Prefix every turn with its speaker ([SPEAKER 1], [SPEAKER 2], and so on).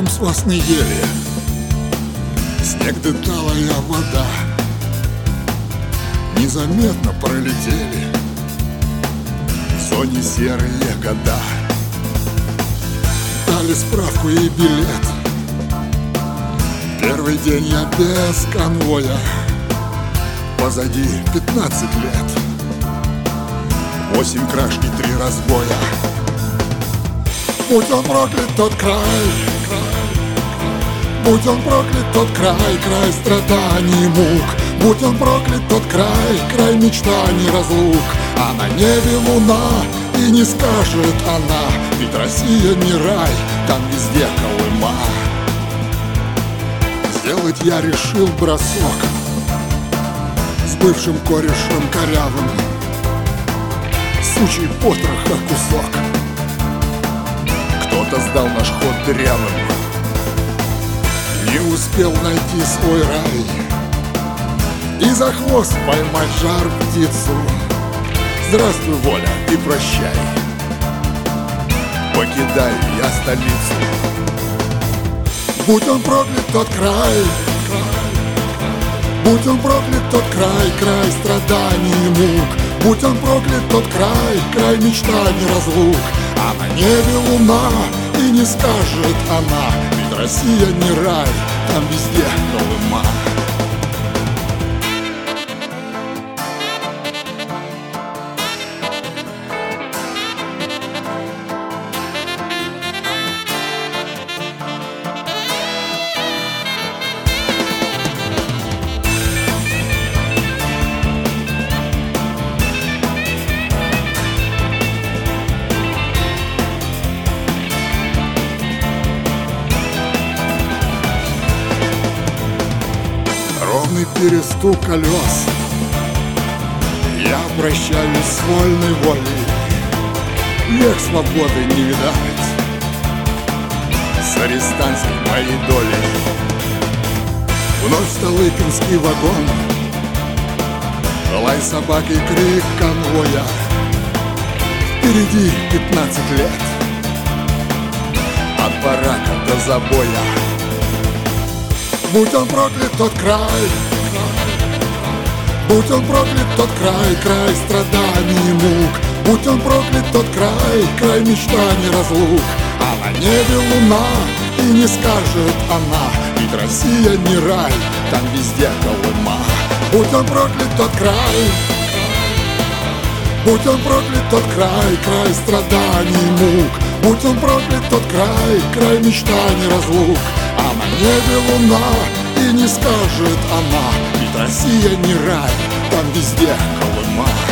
[SPEAKER 1] шум сосны ели, снег да талая вода. Незаметно пролетели в зоне серые года. Дали справку и билет. Первый день я без конвоя, позади 15 лет, 8 краж и 3 разбоя. Будь он проклят тот край, будь он проклят тот край, край страданий и мук. Будь он проклят тот край, край мечтаний, разлук. А на небе луна, и не скажет она, ведь Россия не рай, там везде Колыма. Сделать я решил бросок с бывшим корешем корявым, сучий потроха кусок. Кто-то сдал наш ход дырявым, не успел найти свой рай и за хвост поймать жар птицу. Здравствуй, воля, и прощай, покидаю я столицу. Будь он проклят тот край, будь он проклят тот край, край страданий и мук. Будь он проклят тот край, край мечтаний, разлук. А на небе луна, и не скажет она, ведь Россия не рай, там везде Колыма. Ровный перестук колес, я прощаюсь с вольной волей. Век свободы не видать с арестантской моей долей. Вновь Столыпинский вагон, лай собак и крик конвоя. Впереди 15 лет, от барака до забоя. Будь он проклят тот край, будь он проклят тот край, край страданий и мук. Будь он проклят тот край, край мечтаний, разлук. А на небе луна, и не скажет она, ведь Россия не рай, там везде Колыма. Будь он проклят тот край, будь он проклят тот край, край страданий и мук. Будь он проклят тот край, край мечтаний, разлук. А на небе луна, и не скажет она, ведь Россия не рай, там везде Колыма.